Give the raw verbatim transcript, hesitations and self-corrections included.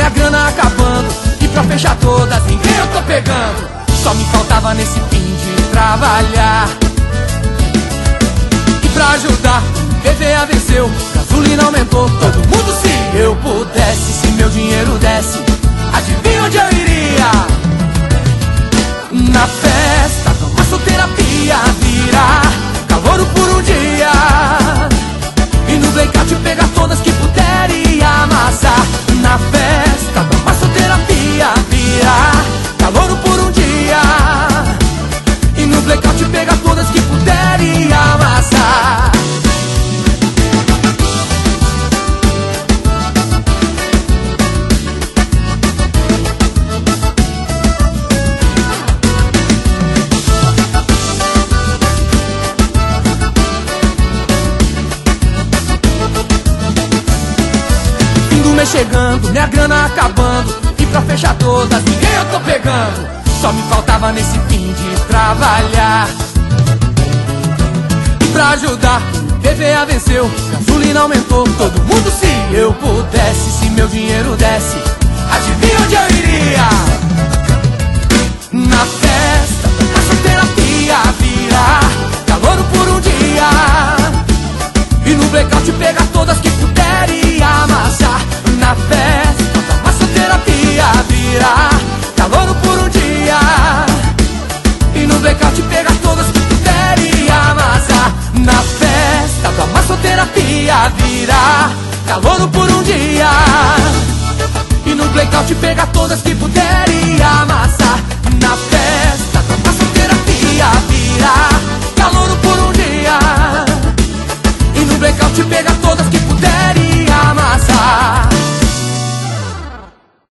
minha grana acabando, e pra fechar todas ninguém eu tô pegando. Só me faltava nesse fim de trabalhar, e pra ajudar, P V A venceu, gasolina aumentou, todo mundo se eu pudesse, se meu dinheiro desse, adivinha onde eu iria? Na festa, da massoterapia, virar calouro por um dia, e no blackout pegar todas que puder e amassar. Na festa, da massoterapia, virar calouro por um dia, e no blackout pegar todas que puder e amassar. Mês chegando, minha grana acabando, e pra fechar todas ninguém eu tô pegando. Só me faltava nesse fim de trabalhar, e pra ajudar, P V A venceu, gasolina aumentou, todo mundo se eu pudesse, se meu dinheiro desse, adivinha onde eu iria? Na festa, da massoterapia, virar calouro por um dia, e no blackout pegar todas que puder e amassar. Na festa, da massoterapia, virar calouro por um dia, e no blackout pegar todas que puder e amassar. Na festa, da massoterapia, virar calouro por um dia, e no blackout pegar todas que puder e amassar.